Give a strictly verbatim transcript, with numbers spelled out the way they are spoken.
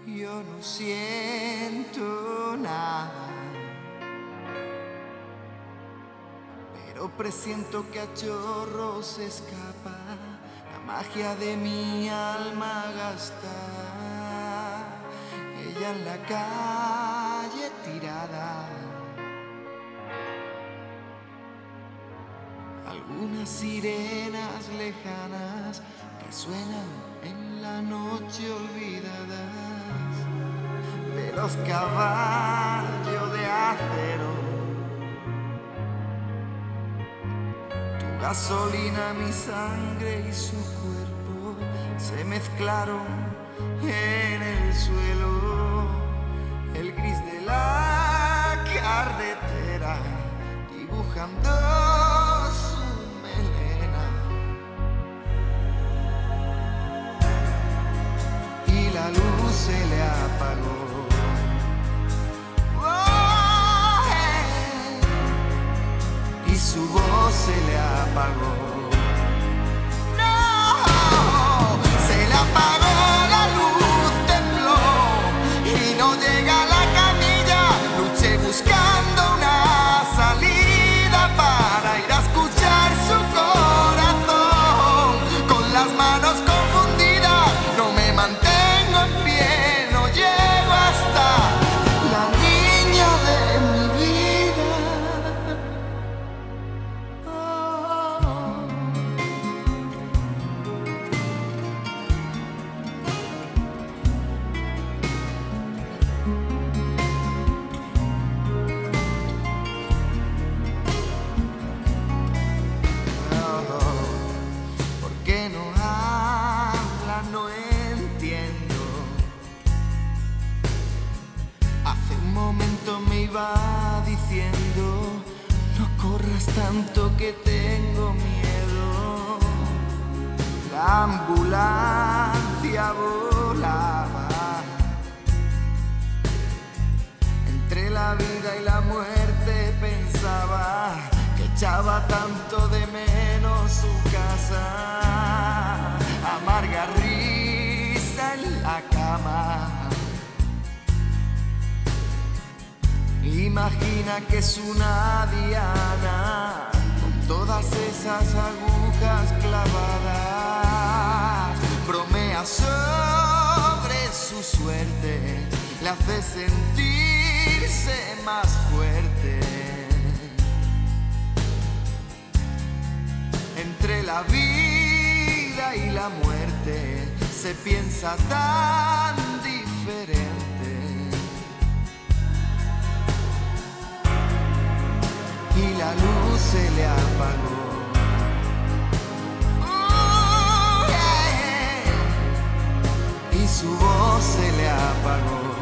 Yo no siento nada, pero presiento que a chorros se escapa la magia de mi alma gastada. Ella en la calle tirada, algunas sirenas lejanas resuenan en la noche olvidada. Veloz caballo de acero, tu gasolina, mi sangre y su cuerpo se mezclaron en el suelo. El gris de la carretera dibujando su melena, y la luz se le apagó. Oh, hey. Y su voz se le apagó. No, se le apagó la luz, tembló y no llega a la camilla. Luché buscando una salida para ir a escuchar su corazón. Con las manos confundidas no me mantengo en pie, no llego hasta la niña de mi vida. Oh. ¿Por qué no habla? No entiendo. Hace un momento me iba diciendo: no corras tanto que tengo miedo. La ambulancia volaba entre la vida y la muerte. Pensaba que echaba tanto de menos su casa, amarga risa en la cama. Imagina que es una diana con todas esas agujas clavadas. Bromea sobre su suerte, le hace sentirse más fuerte. Entre la vida y la muerte se piensa tan diferente. Y la luz se le apagó. Oh, yeah. Y su voz se le apagó.